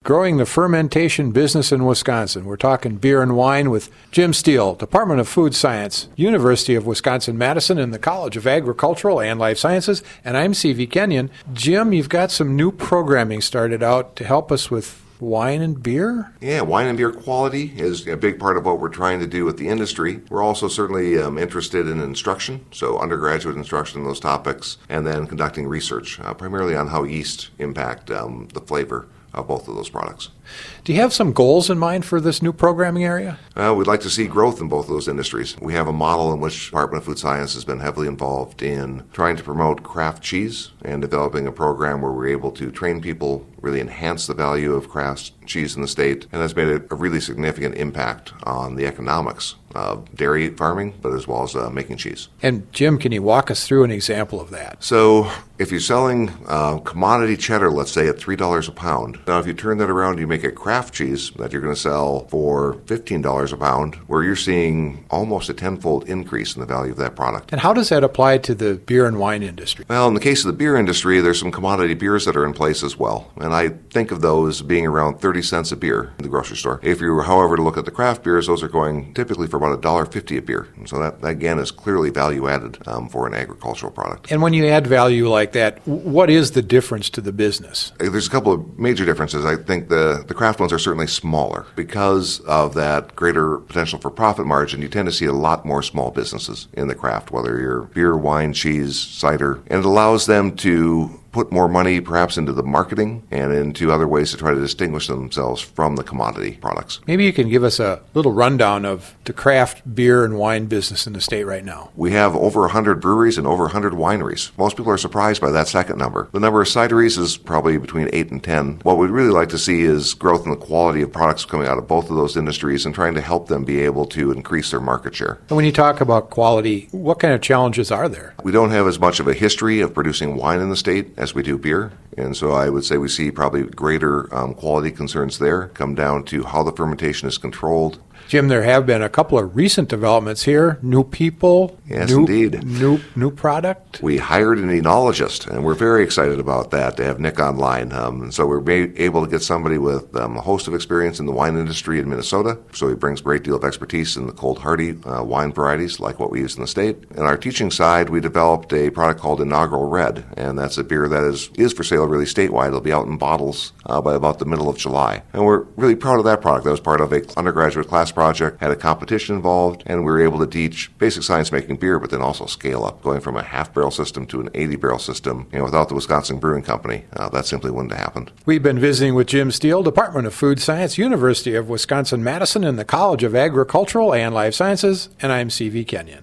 Growing the fermentation business in Wisconsin. We're talking beer and wine with Jim Steele, Department of Food Science, University of Wisconsin-Madison, and the College of Agricultural and Life Sciences. And I'm C.V. Kenyon. Jim, you've got some new programming started out to help us with wine and beer? Yeah, wine and beer quality is a big part of what we're trying to do with the industry. We're also certainly interested in instruction, so undergraduate instruction in those topics, and then conducting research, primarily on how yeast impact the flavor of both of those products. Do you have some goals in mind for this new programming area? We'd like to see growth in both of those industries. We have a model in which the Department of Food Science has been heavily involved in trying to promote craft cheese and developing a program where we're able to train people, really enhance the value of craft cheese in the state, and that's made a really significant impact on the economics of dairy farming, but as well as making cheese. And Jim, can you walk us through an example of that? So if you're selling commodity cheddar, let's say at $3 a pound, now if you turn that around, you make a craft cheese that you're going to sell for $15 a pound, where you're seeing almost a tenfold increase in the value of that product. And how does that apply to the beer and wine industry? Well, in the case of the beer industry, there's some commodity beers that are in place as well. And I think of those being around 30 cents a beer in the grocery store. If you were, however, to look at the craft beers, those are going typically for about $1.50 a beer. And so that, again, is clearly value added for an agricultural product. And when you add value like that, what is the difference to the business? There's a couple of major differences. I think the craft ones are certainly smaller. Because of that greater potential for profit margin, you tend to see a lot more small businesses in the craft, whether you're beer, wine, cheese, cider, and it allows them to put more money perhaps into the marketing and into other ways to try to distinguish themselves from the commodity products. Maybe you can give us a little rundown of the craft beer and wine business in the state right now. We have over 100 breweries and over 100 wineries. Most people are surprised by that second number. The number of cideries is probably between 8 and 10. What we'd really like to see is growth in the quality of products coming out of both of those industries and trying to help them be able to increase their market share. And when you talk about quality, what kind of challenges are there? We don't have as much of a history of producing wine in the state as we do beer, and so I would say we see probably greater quality concerns there come down to how the fermentation is controlled. Jim, there have been a couple of recent developments here. New people. Yes, indeed. New product. We hired an enologist, and we're very excited about that, to have Nick online. And so we're able to get somebody with a host of experience in the wine industry in Minnesota. So he brings a great deal of expertise in the cold hardy wine varieties like what we use in the state. On our teaching side, we developed a product called Inaugural Red, and that's a beer that is for sale really statewide. It'll be out in bottles by about the middle of July. And we're really proud of that product. That was part of an undergraduate class project, had a competition involved, and we were able to teach basic science making beer, but then also scale up, going from a half-barrel system to an 80-barrel system. And without the Wisconsin Brewing Company, that simply wouldn't have happened. We've been visiting with Jim Steele, Department of Food Science, University of Wisconsin-Madison, and the College of Agricultural and Life Sciences, and I'm C.V. Kenyon.